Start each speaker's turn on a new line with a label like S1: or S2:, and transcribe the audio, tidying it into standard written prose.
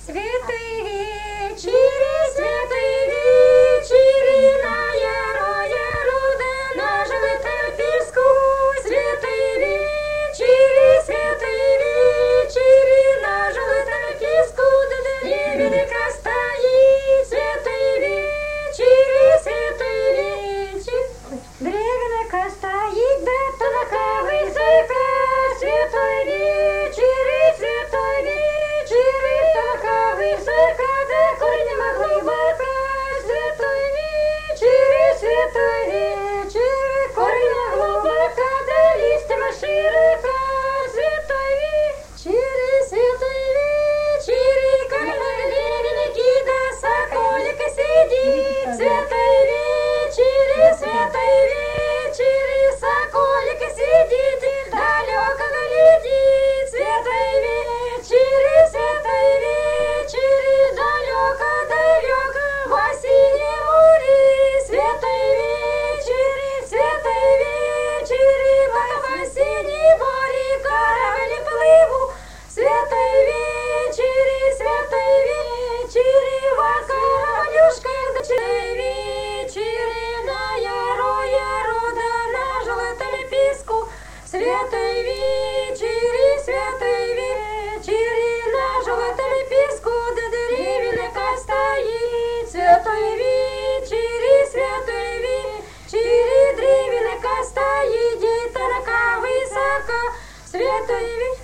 S1: святый вечере, святый вечере, на яро-ярода, на желтом песку, святый вечере, на желтом песку, да древенька стоит, святый вечере, древенька стоит, да тонка высока, святой вечере, тонка высока, да корнем глубока, святой вечере, корнем глубока, да листьем широка, святой вечере, корнем древеньки, да соколик сидит, святой вечере, соколик сидит, далеко глядит, святой вечере, далеко во синем море, святой вечере, во синем море корабли плыву, святой вечере, во кораблюшках, святой вечере, на яро-ярода, на желтом песку, святой вечере, на желтом песку, да древенька стоит, святой вечере, древенька стоит, и тонка высока, святой вечере.